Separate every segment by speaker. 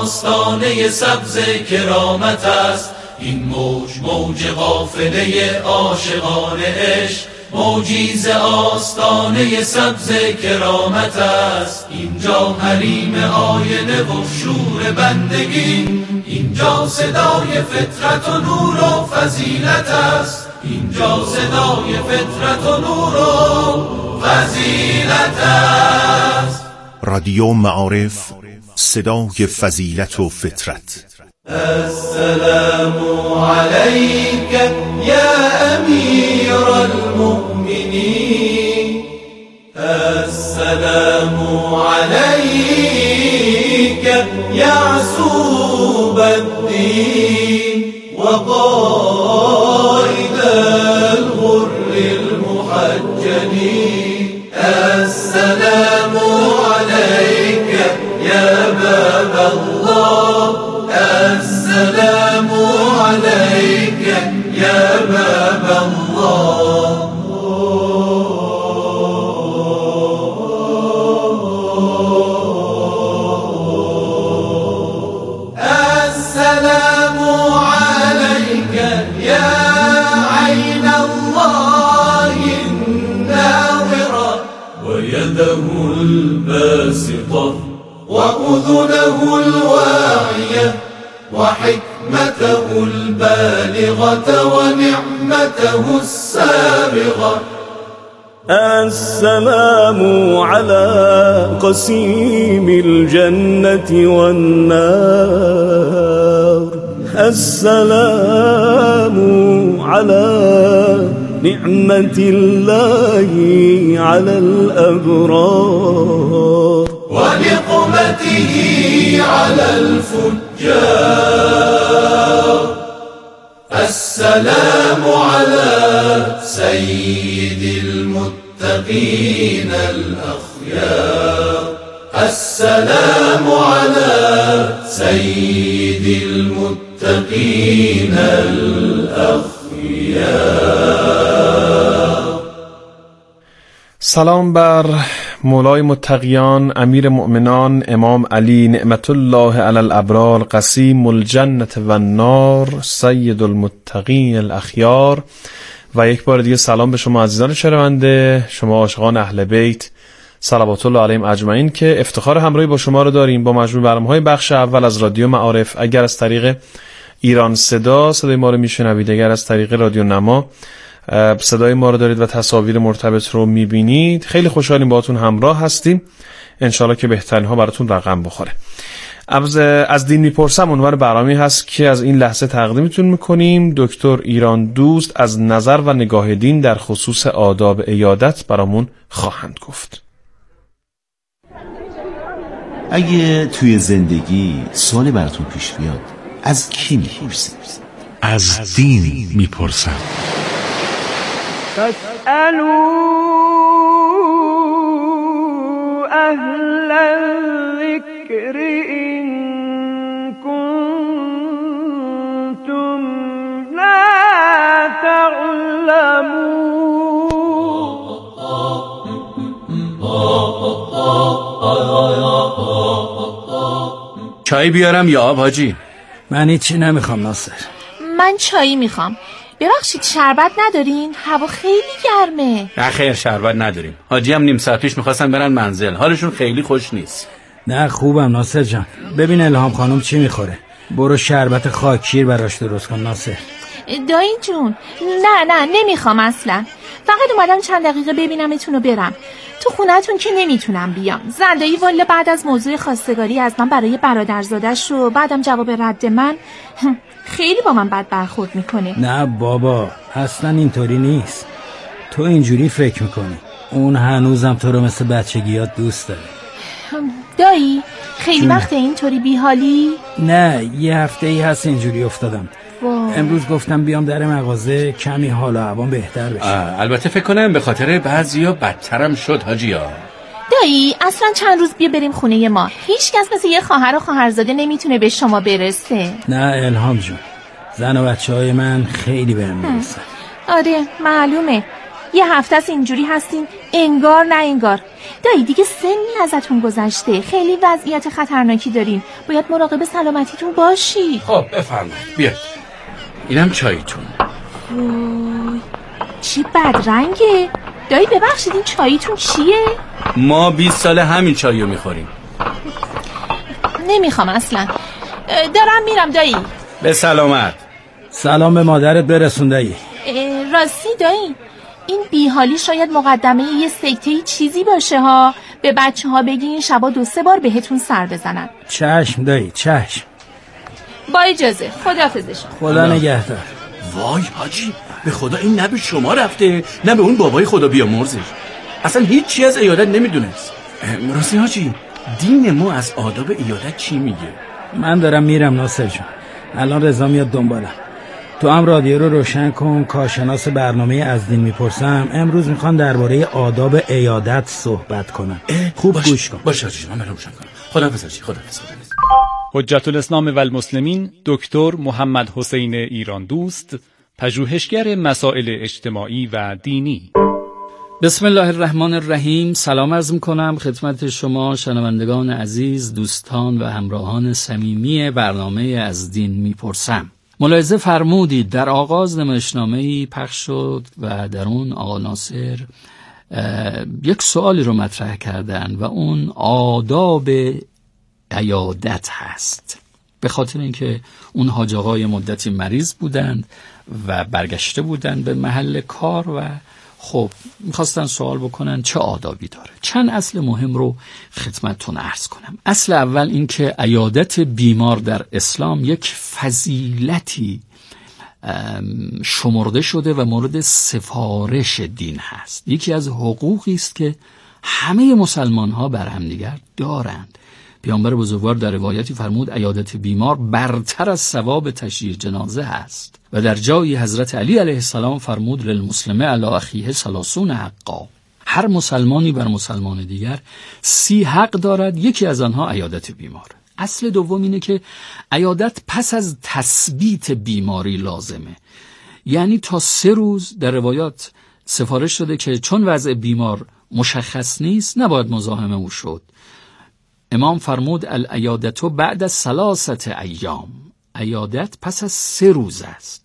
Speaker 1: آستانه سبز کرامت است. این موج قافله عاشقان عشق، موجی ز آستانه سبز کرامت است. اینجا حریم آینه و شور بندگی، اینجا صدای فطرت و نور و فضیلت است. اینجا صدای فطرت و نور و فضیلت است.
Speaker 2: رادیو معارف، صدای فضیلت و فطرت.
Speaker 1: السلام عليك يا أمير المؤمنين، السلام عليك يا عصوب الدين وقائد الغر المحجلين. السلام عليك يا باب الله، السلام عليك يا باب الله. السلام عليك يا عين الله الناظرة ويده الباسطة وأذنه الواعية وحكمته البالغة ونعمته السابغة.
Speaker 3: السلام على قسيم الجنة والنار، السلام على نعمة الله على الأبرار
Speaker 1: ونقمته على الفجار. السلام على سيد المتقين الأخيار، السلام على سيد المتقين الأخيار.
Speaker 4: سلام بر مولای متقیان، امیر مؤمنان، امام علی نعمت الله علی الابرار، قسیم الجنة و النار، سید المتقین الاخیار. و یک بار دیگه سلام به شما عزیزان شنونده، شما عاشقان اهل بیت صلوات الله علیهم اجمعین، که افتخار همراهی با شما رو داریم با مجموع برنامه‌های بخش اول از رادیو معارف. اگر از طریق ایران صدای ما رو میشنوید، اگر از طریق رادیو نما صدای ما رو دارید و تصاویر مرتبط رو میبینید، خیلی خوشحالیم باهاتون همراه هستیم. انشالله که بهترین ها براتون رقم بخوره. از دین میپرسم عنوان برنامه هست که از این لحظه تقدیمتون میکنیم. دکتر ایران دوست از نظر و نگاه دین در خصوص آداب عیادت برامون خواهند گفت.
Speaker 5: اگه توی زندگی سوالی براتون پیش بیاد، از کی میپرسید؟
Speaker 2: از دین میپرسم.
Speaker 3: فاسألوا أهل الذكر إن كنتم لا تعلمون.
Speaker 6: چای بیارم یا آب حاجی؟
Speaker 7: من هیچی نمیخوام ناصر.
Speaker 8: من چایی میخوام. ببخشید شربت ندارین؟ هوا خیلی گرمه.
Speaker 6: نه خیر شربت نداریم. حاجی هم نیم ساعت پیش میخواستن برن منزل، حالشون خیلی خوش نیست.
Speaker 7: نه خوبم ناصر جان. ببین الهام خانم چی میخوره، برو شربت خاکشیر براش درست کن ناصر.
Speaker 8: دایی جون نه نمیخوام اصلا. فقط اومدم چند دقیقه ببینمتون و برم. تو خونه‌تون که نمیتونم بیام. زندایی والا بعد از موضوع خواستگاری از من برای برادرزادش رو بعدم جواب رد من خیلی با من بد برخورد میکنه.
Speaker 7: نه بابا اصلا اینطوری نیست. تو اینجوری فکر میکنی. اون هنوزم تو رو مثل بچگیات دوست داره.
Speaker 8: دایی خیلی وقت اینطوری بیحالی؟
Speaker 7: نه یه هفته ای هست اینجوری افتادم. امروز گفتم بیام در مغازه کمی حال و هوام بهتر بشه.
Speaker 6: البته فکر کنم به خاطر بعضیا بدترم شد حاجیا.
Speaker 8: دایی اصلا چند روز بیا بریم خونه ما. هیچ کس مثل یه خواهر و خواهرزاده نمیتونه به شما برسه.
Speaker 7: نه الهام جون، زن و بچه های من خیلی بهم میرسن.
Speaker 8: آره معلومه. یه هفته است اینجوری هستین انگار نه انگار. دایی دیگه سنی ازتون گذشته، خیلی وضعیت خطرناکی دارین، باید مراقب سلامتیتون باشی.
Speaker 6: خب بفرمایید بیاد، اینم چاییتون.
Speaker 8: وای چی بدرنگه. دایی ببخشید این چاییتون چیه؟
Speaker 6: ما 20 ساله همین چاییو میخوریم.
Speaker 8: نمیخوام اصلا، دارم میرم دایی.
Speaker 6: به سلامت.
Speaker 7: سلام به مادرت برسون دایی.
Speaker 8: راستی دایی این بیحالی شاید مقدمه یه سکته چیزی باشه ها. به بچه ها بگی این شبا 2-3 بار بهتون سر بزنن.
Speaker 7: چشم دایی چشم.
Speaker 8: با اجازه، خداحافظش.
Speaker 7: خدا نگهدار.
Speaker 6: وای حاجی، به خدا این نه به شما رفته نه به اون بابای خدا بیامرزش، اصلا هیچ چی از عیادت نمیدونست. راستی حاجی دین ما از آداب عیادت چی میگه؟
Speaker 7: من دارم میرم ناصر جون، الان رضا میاد دنبالم. تو هم رادیو رو روشن کن، کارشناس برنامه از دین میپرسم امروز میخوان درباره آداب عیادت صحبت کنن. خوب گوش کن.
Speaker 6: باشه حاجی من روشن کنم. خداحافظ حاجی، خداحافظ.
Speaker 9: حجت الاسلام و المسلمین دکتر محمد حسین ایران دوست، پژوهشگر مسائل اجتماعی و دینی.
Speaker 10: بسم الله الرحمن الرحیم. سلام عرض میکنم خدمت شما شنوندگان عزیز، دوستان و همراهان صمیمی برنامه از دین میپرسم. ملاحظه فرمودید در آغاز نمایشنامه‌ای پخش شد و در اون آقا ناصر یک سوالی رو مطرح کردن و اون آداب عیادت هست. به خاطر اینکه اون حاج آقای مدتی مریض بودند و برگشته بودند به محل کار و خب میخواستن سوال بکنن چه آدابی داره. چند اصل مهم رو خدمتتون عرض کنم. اصل اول این که عیادت بیمار در اسلام یک فضیلتی شمرده شده و مورد سفارش دین هست. یکی از حقوقی است که همه مسلمان ها بر همدیگر دارند. پیامبر بزرگوار در روایتی فرمود عیادت بیمار برتر از ثواب تشییع جنازه است و در جایی حضرت علی علیه السلام فرمود للمسلم علی اخیه 30 حقا. هر مسلمانی بر مسلمان دیگر 30 حق دارد، یکی از آنها عیادت بیمار. اصل دوم اینه که عیادت پس از تثبیت بیماری لازمه، یعنی تا 3 روز در روایات سفارش شده که چون وضع بیمار مشخص نیست نباید مزاحم او شد. امام فرمود العیادت بعد از 3 ایام. عیادت پس از 3 روز است.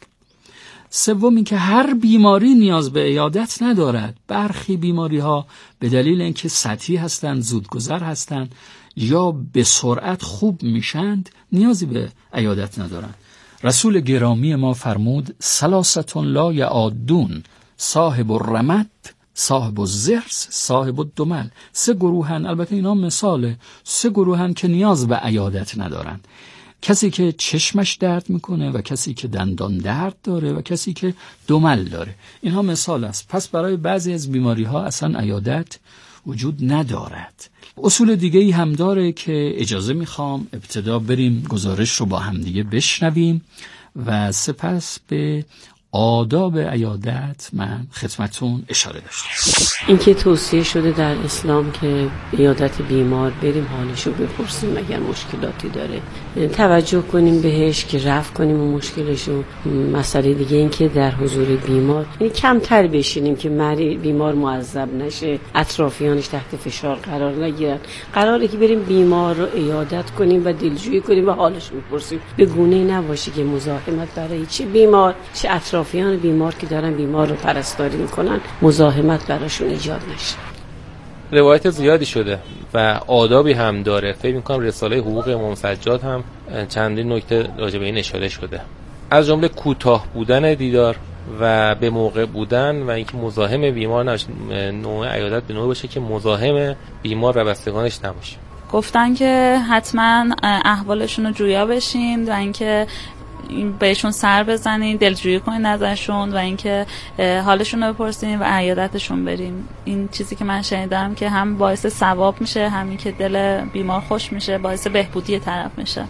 Speaker 10: سومی که هر بیماری نیاز به عیادت ندارد. برخی بیماری ها به دلیل اینکه سطحی هستند، زودگذر هستند یا به سرعت خوب میشند نیازی به عیادت ندارند. رسول گرامی ما فرمود 3 لا یعادون، صاحب الرمد، صاحب الزرس، صاحب الدمل. 3 گروهن، البته اینا مثاله، 3 گروهن که نیاز به عیادت ندارند. کسی که چشمش درد میکنه و کسی که دندان درد داره و کسی که دمل داره. اینها مثال است. پس برای بعضی از بیماری ها اصلا عیادت وجود ندارد. اصول دیگه ای هم داره که اجازه میخوام ابتدا بریم گزارش رو با هم دیگه بشنویم و سپس به آداب عیادت من خدمتون اشاره داشتم.
Speaker 11: این که توصیه شده در اسلام که عیادت بیمار بریم حالشو بپرسیم اگر مشکلاتی داره، توجه کنیم بهش که رفع کنیم اون مشکلشو. مسئله دیگه این که در حضور بیمار کمتر بشینیم که بیمار معذب نشه، اطرافیانش تحت فشار قرار نگیرن. قراره که بریم بیمار رو عیادت کنیم و دلجویی کنیم و حالش بپرسیم، به گونه‌ای نباشه که مزاحمت برای چه بیمار چه اطرافیان بیمار که دارن بیمار رو پرستاری میکنن مزاحمت براشون ایجاد نشه.
Speaker 12: روایت زیادی شده و آدابی هم داره. فکر می‌کنم رساله حقوق امام سجاد هم چندین نکته راجع به این اشاره شده، از جمله کوتاه بودن دیدار و به موقع بودن و اینکه مزاحم بیمار نباشه. نوع عیادت به نوعی باشه که مزاحم بیمار و بستگانش نباشه.
Speaker 13: گفتن که حتما احوالشون رو جویا بشین و اینکه بهشون سر بزنین، دلجویی کنین ازشون و اینکه حالشون رو بپرسین و عیادتشون بریم. این چیزی که من شنیدم که هم باعث ثواب میشه، همین که دل بیمار خوش میشه، باعث بهبودی طرف میشه.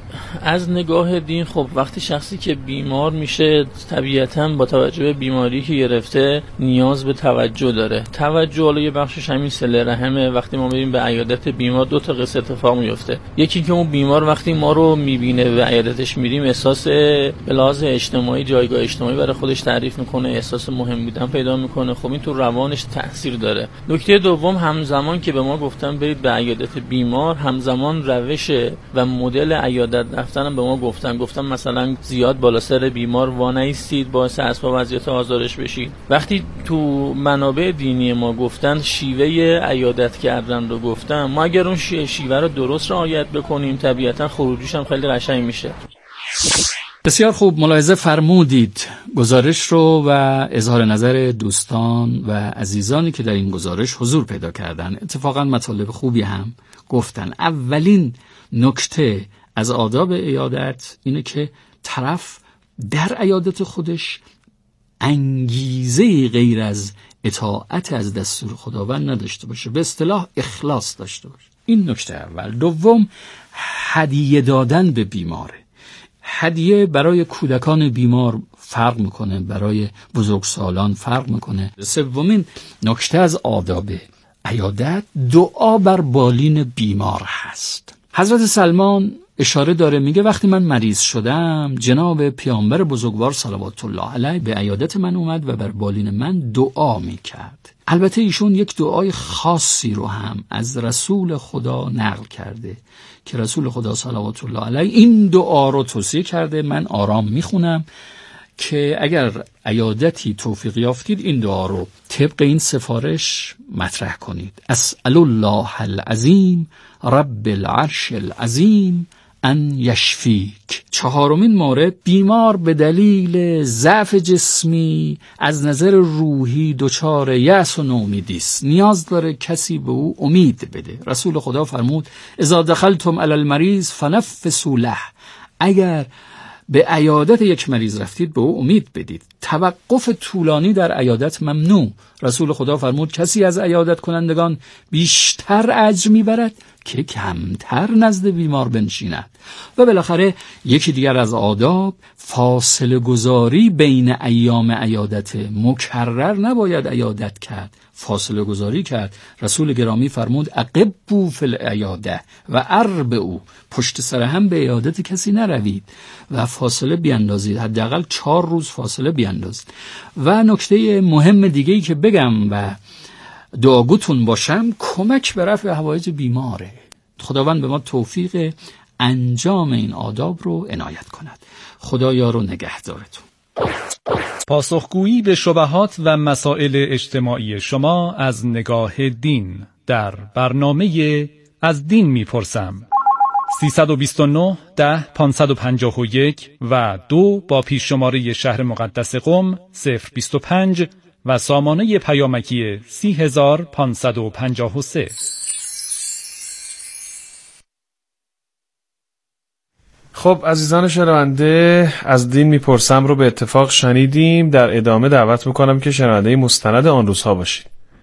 Speaker 10: از نگاه دین خب وقتی شخصی که بیمار میشه طبیعتاً با توجه به بیماری که گرفته نیاز به توجه داره. توجه حالا یه بخشش همین صله رحمه. وقتی ما بریم به عیادت بیمار دو تا قصه اتفاق میفته. یکی که اون بیمار وقتی ما رو میبینه به عیادتش میریم احساس به لحاظ اجتماعی، جایگاه اجتماعی برای خودش تعریف میکنه، احساس مهم بودن پیدا میکنه. خب این تو روانش تاثیر داره. نکته دوم، همزمان که به ما گفتن برید به عیادت بیمار، همزمان روش و مدل عیادت رفتن به ما گفتن مثلا زیاد بالا سر بیمار وانایستید باعث اسباب اذیت آزارش بشید. وقتی تو منابع دینی ما گفتن شیوه عیادت کردن رو گفتن، ما اگر اون شیوه رو درست رعایت بکنیم طبیعتا خروجیش هم خیلی قشنگ میشه. بسیار خوب ملاحظه فرمودید. گزارش رو و اظهار نظر دوستان و عزیزانی که در این گزارش حضور پیدا کردن اتفاقا مطالب خوبی هم گفتن. اولین نکته از آداب عیادت اینه که طرف در عیادت خودش انگیزه غیر از اطاعت از دستور خداوند نداشته باشه، به اصطلاح اخلاص داشته باشه. این نکته اول. دوم، هدیه دادن به بیماره. هدیه برای کودکان بیمار فرق میکنه، برای بزرگسالان فرق میکنه. سومین نکته از آداب عیادت دعا بر بالین بیمار هست. حضرت سلمان اشاره داره، میگه وقتی من مریض شدم جناب پیامبر بزرگوار صلوات الله علیه به عیادت من اومد و بر بالین من دعا میکرد. البته ایشون یک دعای خاصی رو هم از رسول خدا نقل کرده که رسول خدا صلوات الله علیه این دعا رو توصیه کرده. من آرام میخونم که اگر عیادتی توفیق یافتید این دعا رو طبق این سفارش مطرح کنید. اسأل الله العظیم رب العرش العظیم ان یشفیک. چهارمین مورد، بیمار به دلیل ضعف جسمی از نظر روحی دچار یأس و نومیدی است، نیاز داره کسی به او امید بده. رسول خدا فرمود اذا دخلتم علی المریض فنفسوا له. اگر به عیادت یک مریض رفتید به او امید بدید. توقف طولانی در عیادت ممنوع. رسول خدا فرمود کسی از عیادت کنندگان بیشتر اجر میبرد که کمتر نزد بیمار بنشیند. و بالاخره یکی دیگر از آداب فاصله گذاری بین ایام عیادت. مکرر نباید عیادت کرد، فاصله گذاری کرد. رسول گرامی فرمود اقبوا فی العیاده و اربعوا. پشت سر هم به عیادت کسی نروید و فاصله بیاندازید، حداقل 4 روز فاصله بیاندازید. و نکته مهم دیگه‌ای که بگم و دعاگوتون باشم، کمک به رفع حوایج بیماره. خداوند به ما توفیق انجام این آداب رو عنایت کند. خدا یار و نگهدارتون.
Speaker 9: پاسخگویی به شبهات و مسائل اجتماعی شما از نگاه دین در برنامه از دین میپرسم. 329 10 551 و 2 با پیش شماره شهر مقدس قم 025 و سامانه پیامکی 30553.
Speaker 4: خب عزیزان شنونده، از دین میپرسم رو به اتفاق شنیدیم. در ادامه دعوت میکنم که شنونده مستند آن روزها باشید.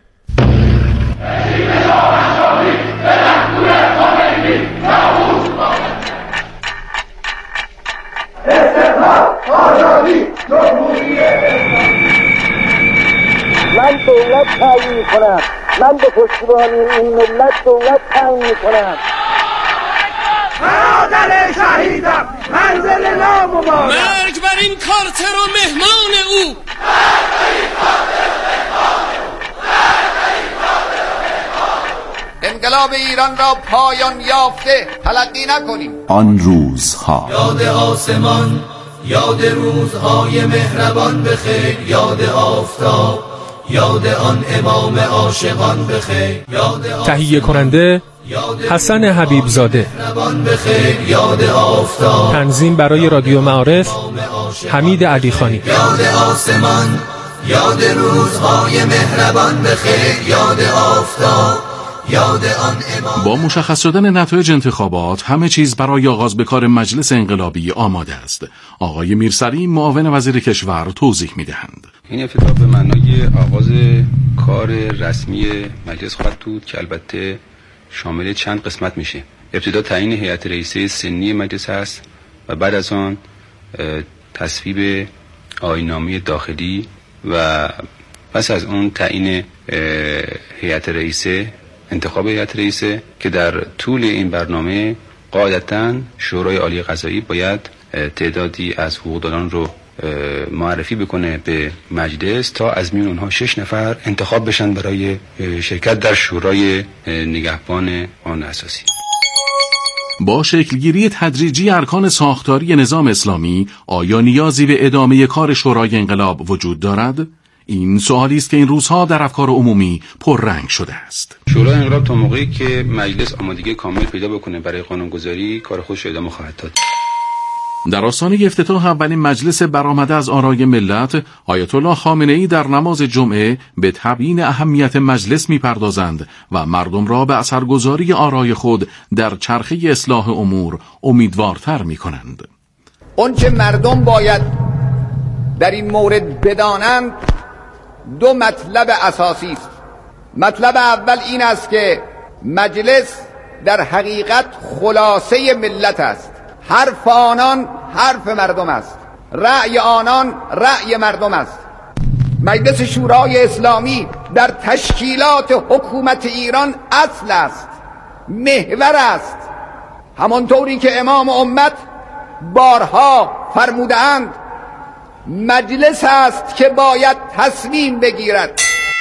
Speaker 14: من دولت تعیین میکنم، من به پشتیبانی این ملت دولت تعیین میکنم.
Speaker 15: برادر شهیدم منزل نامبارک، مرگ بر این کارتر و مهمان او.
Speaker 16: انقلاب ایران را پایان یافته تلقی نکنیم.
Speaker 5: آن روزها
Speaker 1: یاد آسمان، یاد روزهای مهربان بخیر، یاد آفتاب، یاد آن امام عاشقان بخیر،
Speaker 17: تهیه کننده حسن حبیبزاده،
Speaker 1: یاد آفتاب،
Speaker 17: تنظیم برای رادیو معارف حمید علیخانی.
Speaker 1: یاد آسمان، یاد روزهای مهربان بخیر، یاد آفتاب، یاد آن امام.
Speaker 18: با مشخص شدن نتایج انتخابات همه چیز برای آغاز به کار مجلس انقلابی آماده است. آقای میرسلیم معاون وزیر کشور توضیح می‌دهند.
Speaker 19: این افتتاح به معنای آغاز کار رسمی مجلس خواهد بود که البته شامل چند قسمت میشه. ابتدا تعیین هیئت رئیسه سنی مجلس هست و بعد از آن تصویب آیین‌نامه داخلی و پس از اون تعیین هیئت رئیسه، انتخاب هیئت رئیسه که در طول این برنامه قاعدتاً شورای عالی قضایی باید تعدادی از حقوقداران رو معرفی بکنه به مجلس تا از میون اونها 6 نفر انتخاب بشن برای شرکت در شورای نگهبان قانون اساسی.
Speaker 18: با شکلگیری تدریجی ارکان ساختاری نظام اسلامی آیا نیازی به ادامه کار شورای انقلاب وجود دارد؟ این سوالی است که این روزها در افکار عمومی پررنگ شده است.
Speaker 19: شورای انقلاب تا موقعی که مجلس آمادگی کامل پیدا بکنه برای قانونگذاری کار خودش ادامه خواهد داد.
Speaker 18: در آستانه افتتاح اولین مجلس برآمده از آرای ملت، آیت الله خامنه‌ای در نماز جمعه به تبیین اهمیت مجلس می‌پردازند و مردم را به اثرگذاری آرای خود در چرخه اصلاح امور امیدوارتر می‌کنند.
Speaker 16: اون که مردم باید در این مورد بدانند دو مطلب اساسی است. مطلب اول این است که مجلس در حقیقت خلاصه ملت است. حرف آنان حرف مردم است، رأی آنان رأی مردم است. مجلس شورای اسلامی در تشکیلات حکومت ایران اصل است، محور است، همانطوری که امام امت بارها فرمودند مجلس است که باید تصمیم بگیرد.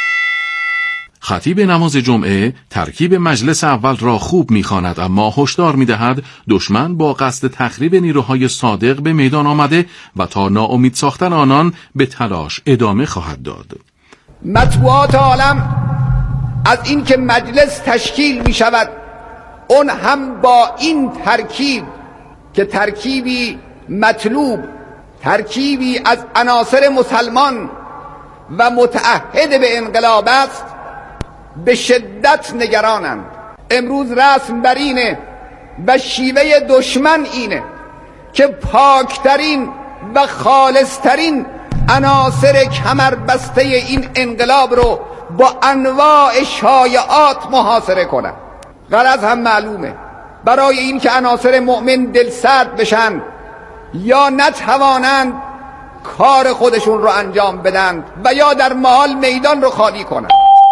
Speaker 18: خطیب نماز جمعه ترکیب مجلس اول را خوب می‌خواند، اما هشدار می‌دهد دشمن با قصد تخریب نیروهای صادق به میدان آمده و تا ناامید ساختن آنان به تلاش ادامه خواهد داد.
Speaker 16: مطبوعات عالم از این که مجلس تشکیل می‌شود، اون هم با این ترکیب که ترکیبی مطلوب، ترکیبی از عناصر مسلمان و متعهد به انقلاب است، به شدت نگرانند. امروز رسم بر اینه و شیوه دشمن اینه که پاکترین و خالصترین عناصر کمربسته این انقلاب رو با انواع شایعات محاصره کنند. غرض هم معلومه، برای این که عناصر مؤمن دلسرد بشن یا نتوانند کار خودشون رو انجام بدن و یا در محال میدان رو خالی کنند.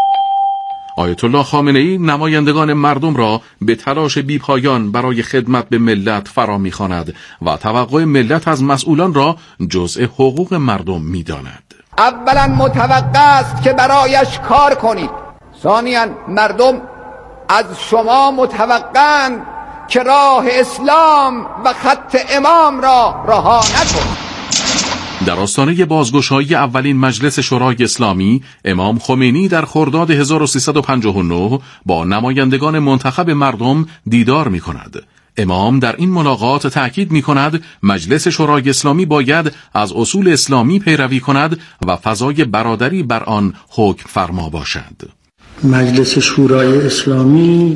Speaker 18: آیت الله خامنه‌ای نمایندگان مردم را به تلاش بی‌پایان برای خدمت به ملت فرا می‌خواند و توقع ملت از مسئولان را جزء حقوق مردم می‌داند.
Speaker 16: اولا متوقع است که برایش کار کنید. ثانیاً مردم از شما متوقعند که راه اسلام و خط امام را رها نکنید.
Speaker 18: در آستانه بازگشایی اولین مجلس شورای اسلامی، امام خمینی در خرداد 1359 با نمایندگان منتخب مردم دیدار می کند. امام در این ملاقات تأکید می کند مجلس شورای اسلامی باید از اصول اسلامی پیروی کند و فضای برادری بر آن حکم فرما باشد.
Speaker 20: مجلس شورای اسلامی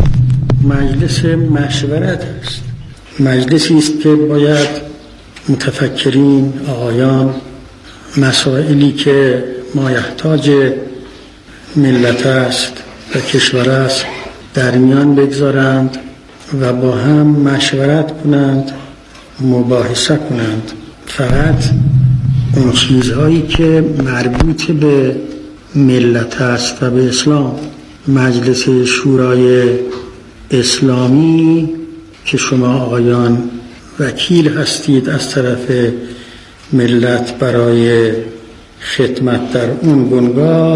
Speaker 20: مجلس مشورت است. مجلسی است که باید متفکرین، آقایان، مسائلی که مایحتاج ملت است و کشور است در میان بگذارند و با هم مشورت کنند، مباحثه کنند. فقط اون چیزهایی که مربوط به ملت است و به اسلام. مجلس شورای اسلامی که شما آقایان وکیل هستید از طرف ملت برای خدمت در اون بنگاه،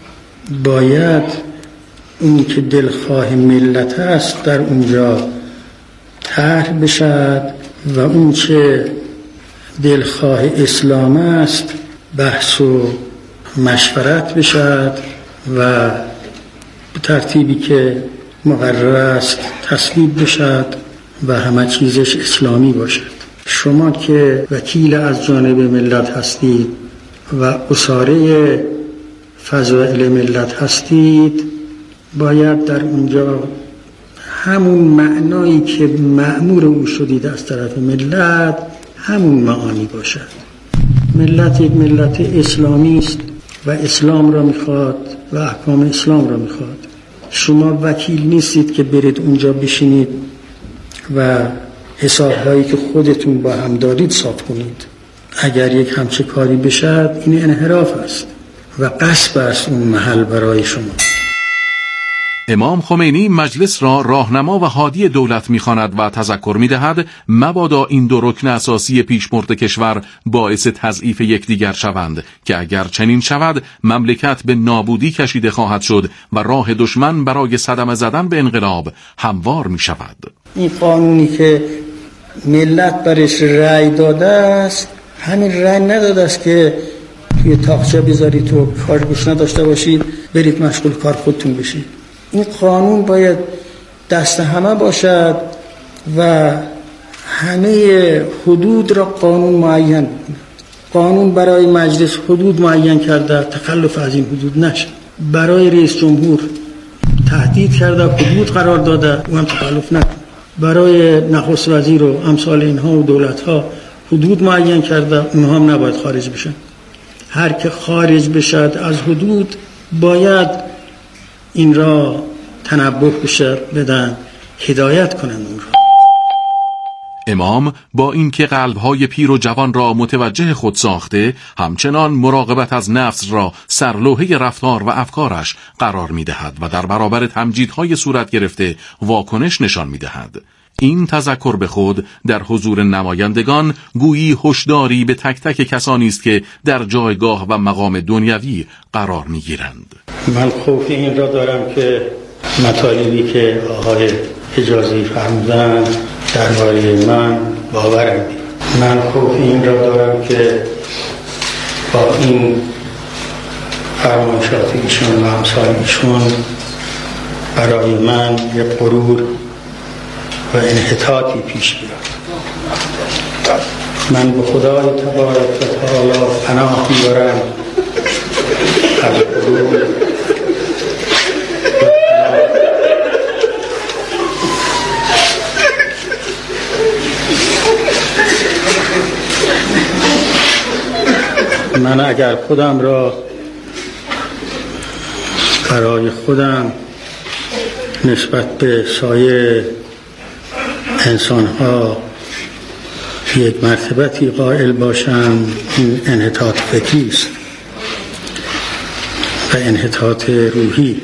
Speaker 20: باید اون که دلخواه ملت است در اونجا طرح بشد و اون که دلخواه اسلام است بحث و مشورت بشد و به ترتیبی که مقرر است تصویب بشد و همه چیزش اسلامی باشد. شما که وکیل از جانب ملت هستید و اساره فضائل ملت هستید، باید در اونجا همون معنایی که مأمور او شدید از طرف ملت همون معانی باشد. ملت یک ملت اسلامی است و اسلام را میخواد و احکام اسلام را میخواد. شما وکیل نیستید که برید اونجا بشینید و حسابهایی که خودتون با هم دارید صاف کنید. اگر یک همچه کاری بشد این انحراف است و غصب است اون محل برای شما.
Speaker 18: امام خمینی مجلس را راهنما و هادی دولت می‌خواند و تذکر می‌دهد مبادا این دو رکن اساسی پیشبرد کشور باعث تضعیف یکدیگر شوند که اگر چنین شود مملکت به نابودی کشیده خواهد شد و راه دشمن برای صدمه زدن به انقلاب هموار می‌شود.
Speaker 20: این قانونی که ملت برش رأی داده است، همین رأی نداده است که توی تاقچه بذارید تو کار گوش نداشته باشید برید مشغول کار خودتون بشید. این قانون باید دست همه باشد و همه حدود را قانون معین بکند. قانون برای مجلس حدود معین کرده، تخلف از این حدود نشه. برای رئیس جمهور تهدید کرده، حدود قرار داده، او هم تخلف نکنه. برای نخست وزیر و امثال اینها و دولت‌ها حدود معین کرده، اونها هم نباید خارج بشن. هر که خارج بشد از حدود باید این را تنبه بشه بدن، هدایت کنن اون را.
Speaker 18: امام با اینکه قلب‌های پیر و جوان را متوجه خود ساخته، همچنان مراقبت از نفس را سرلوحه رفتار و افکارش قرار می‌دهد و در برابر تمجیدهای صورت گرفته واکنش نشان می‌دهد. این تذکر به خود در حضور نمایندگان گویی هشداری به تک تک کسانی است که در جایگاه و مقام دنیوی قرار می‌گیرند.
Speaker 20: من خوف این را دارم که مطالبی که آقای حجازی فرمودن درباره من باورم نیست. من خوف این را دارم که با این فرمایشات ایشون و امثال ایشون برای من یک غرور و انحطاطی پیش بیاد. من به خدای تبارک و تعالی پناه میبرم از غرور من اگر خودم را برای خودم نسبت به سایر انسان‌ها یک مرتبتی قائل باشم، این انحطاط فکری است و انحطاط روحی.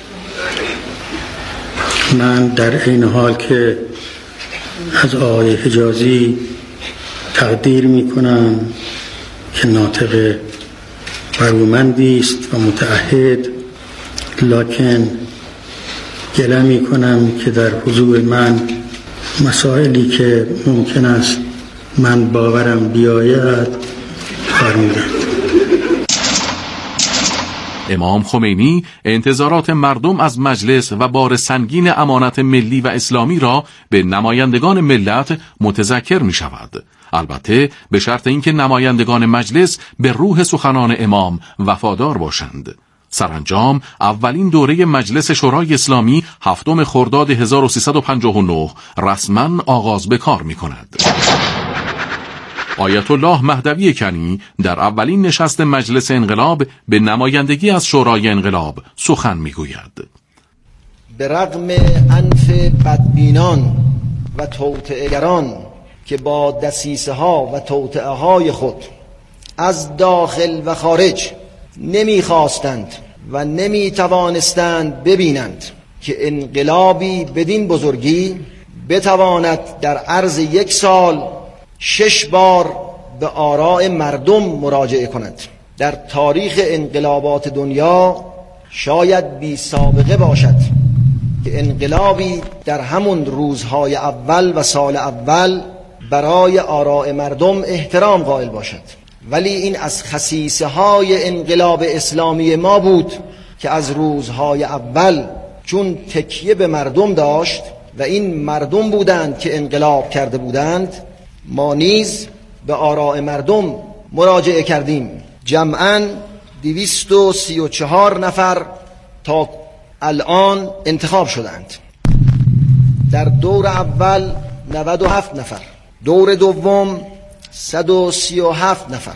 Speaker 20: من در این حال که از آقای حجازی تقدیر می‌کنم که ناطق برومندی است و متعهد، لکن گله می‌کنم که در حضور من مسائلی که ممکن است من باورم بیاید فرمودند.
Speaker 18: امام خمینی انتظارات مردم از مجلس و بار سنگین امانت ملی و اسلامی را به نمایندگان ملت متذکر می شود. البته به شرط اینکه نمایندگان مجلس به روح سخنان امام وفادار باشند. سرانجام اولین دوره مجلس شورای اسلامی 7 خرداد 1359 رسما آغاز به کار می کند. آیت الله مهدوی کنی در اولین نشست مجلس انقلاب به نمایندگی از شورای انقلاب سخن می گوید.
Speaker 21: به رغم انف بدبینان و توطئه‌گران که با دسیسه ها و توطئه های خود از داخل و خارج نمیخواستند و نمیتوانستند ببینند که انقلابی بدین بزرگی بتواند در عرض 1 سال 6 بار به آراء مردم مراجعه کند. در تاریخ انقلابات دنیا شاید بی سابقه باشد که انقلابی در همون روزهای اول و سال اول برای آراء مردم احترام قائل باشد. ولی این از خصیصه های انقلاب اسلامی ما بود که از روزهای اول چون تکیه به مردم داشت و این مردم بودند که انقلاب کرده بودند، ما نیز به آراء مردم مراجعه کردیم. جمعاً 234 نفر تا الان انتخاب شدند. در دور اول 97 نفر، دور دوم 137 نفر.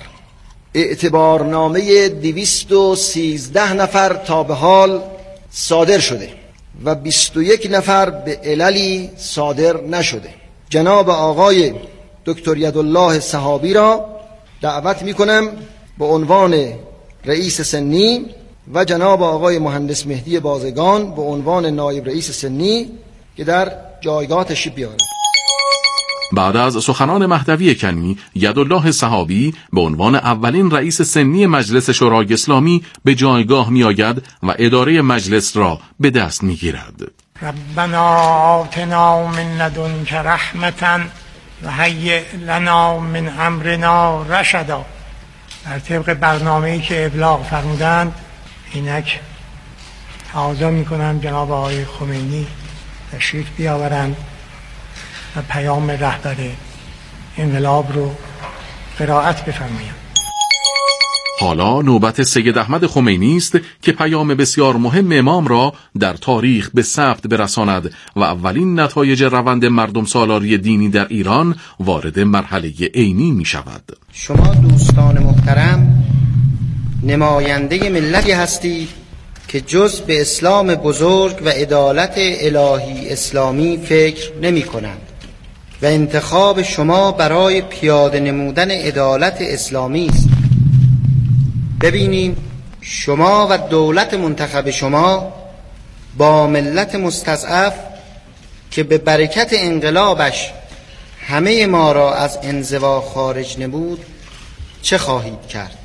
Speaker 21: اعتبارنامه 213 نفر تا به حال صادر شده و 21 نفر به عللی صادر نشده. جناب آقای دکتر یدالله صحابی را دعوت میکنم به عنوان رئیس سنی و جناب آقای مهندس مهدی بازگان به عنوان نایب رئیس سنی که در جایگاه تشریف بیاورند.
Speaker 18: بعد از سخنان مهدوی کنی، یدالله صحابی به عنوان اولین رئیس سنی مجلس شورای اسلامی به جایگاه می آید و اداره مجلس را به دست می گیرد.
Speaker 2: ربنا آتنا من لدنک رحمتا و هیئ لنا من امرنا رشدا. در طبق برنامه‌ای که ابلاغ فرمودند، اینک تقاضا می‌کنم جناب آقای خمینی تشریف بیاورند و پیام رهبر انقلاب رو قرائت بفرمایند.
Speaker 18: حالا نوبت سید احمد خمینی است که پیام بسیار مهم امام را در تاریخ به ثبت برساند و اولین نتایج روند مردم سالاری دینی در ایران وارد مرحله عینی می شود.
Speaker 22: شما دوستان محترم نماینده ملتی هستید که جز به اسلام بزرگ و عدالت الهی اسلامی فکر نمی کنند و انتخاب شما برای پیاده نمودن عدالت اسلامی است. ببینیم شما و دولت منتخب شما با ملت مستضعف که به برکت انقلابش همه ما را از انزوا خارج نمود چه خواهید کرد؟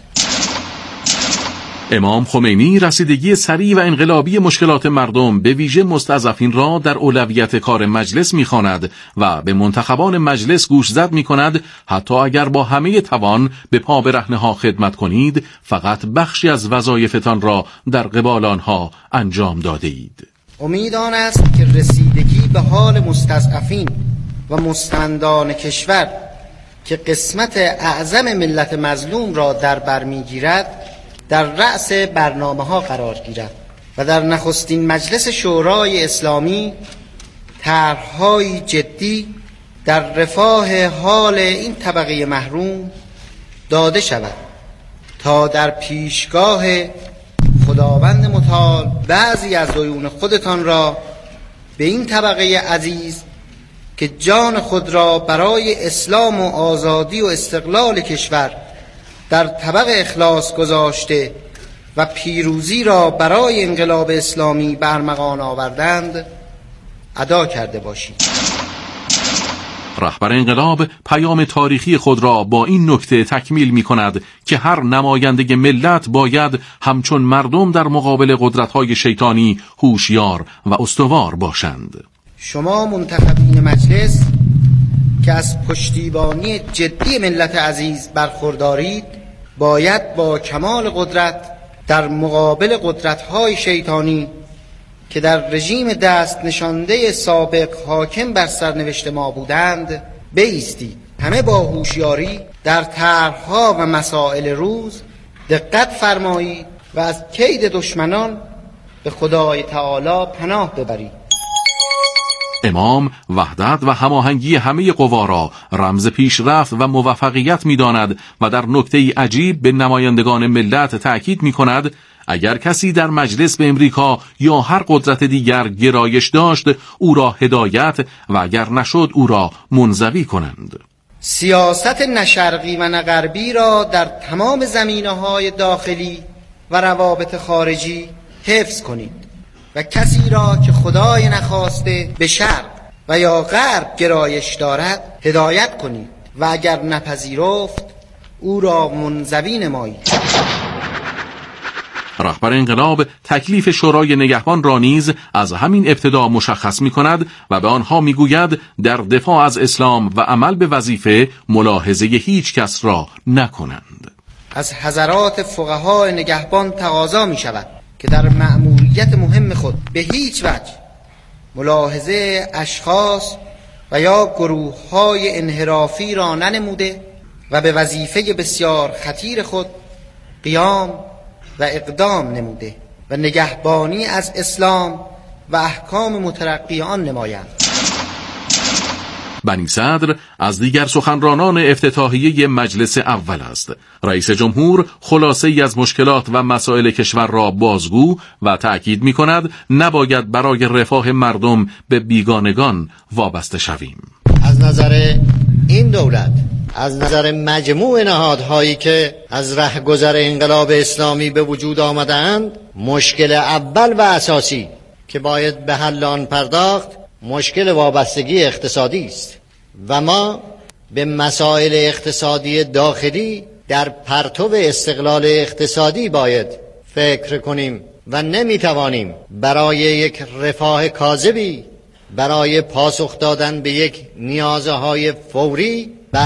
Speaker 18: امام خمینی رسیدگی سریع و انقلابی مشکلات مردم به ویژه مستضعفین را در اولویت کار مجلس می‌خواند و به منتخبان مجلس گوشزد می‌کند حتی اگر با همه توان به پا برهنه‌ها خدمت کنید، فقط بخشی از وظایفتان را در قبال آنها انجام داده اید.
Speaker 22: امید آن است که رسیدگی به حال مستضعفین و مستمندان کشور که قسمت اعظم ملت مظلوم را در بر می‌گیرد در رأس برنامه‌ها قرار گیرد و در نخستین مجلس شورای اسلامی طرح‌های جدی در رفاه حال این طبقه محروم داده شود تا در پیشگاه خداوند متعال بعضی از دیون خودتان را به این طبقه عزیز که جان خود را برای اسلام و آزادی و استقلال کشور در طبق اخلاص گذاشته و پیروزی را برای انقلاب اسلامی برمغان آوردند ادا کرده باشید.
Speaker 18: رهبر انقلاب پیام تاریخی خود را با این نکته تکمیل می کند که هر نماینده ملت باید همچون مردم در مقابل قدرت‌های شیطانی هوشیار و استوار باشند.
Speaker 22: شما منتخبین مجلس که از پشتیبانی جدی ملت عزیز برخوردارید باید با کمال قدرت در مقابل قدرت‌های شیطانی که در رژیم دست نشانده سابق حاکم بر سرنوشت ما بودند بایستید. همه با هوشیاری در طرح‌ها و مسائل روز دقت فرمایید و از کید دشمنان به خدای تعالی پناه ببرید.
Speaker 18: امام وحدت و هماهنگی همه قوا را رمز پیشرفت و موفقیت می‌داند و در نکته‌ای عجیب به نمایندگان ملت تأکید می‌کند اگر کسی در مجلس به امریکا یا هر قدرت دیگر گرایش داشت او را هدایت و اگر نشد او را منزوی کنند.
Speaker 22: سیاست نه شرقی و نه غربی را در تمام زمینه‌های داخلی و روابط خارجی حفظ کنید و کسی را که خدای نخواسته به شرق و یا غرب گرایش دارد هدایت کنید و اگر نپذیرفت او را منزوی نمایید.
Speaker 18: رهبر انقلاب تکلیف شورای نگهبان را نیز از همین ابتدا مشخص می کند و به آنها می گوید در دفاع از اسلام و عمل به وظیفه ملاحظه هیچ کس را نکنند.
Speaker 22: از حضرات فقهای نگهبان تقاضا می شود که در مأموریت مهم خود به هیچ وجه ملاحظه اشخاص و یا گروه‌های انحرافی را ننموده و به وظیفه بسیار خطیر خود قیام و اقدام نموده و نگهبانی از اسلام و احکام مترقی آن نمایند.
Speaker 18: بنی صدر از دیگر سخنرانان افتتاحیه مجلس اول است. رئیس جمهور خلاصه ای از مشکلات و مسائل کشور را بازگو و تأکید می کند نباید برای رفاه مردم به بیگانگان وابسته شویم.
Speaker 22: از نظر این دولت، از نظر مجموع نهادهایی که از رهگذر انقلاب اسلامی به وجود آمدند، مشکل اول و اساسی که باید به حل آن پرداخت مشکل وابستگی اقتصادی است و ما به مسائل اقتصادی داخلی در پرتو استقلال اقتصادی باید فکر کنیم و نمیتوانیم برای یک رفاه کاذبی، برای پاسخ دادن به یک نیازهای فوری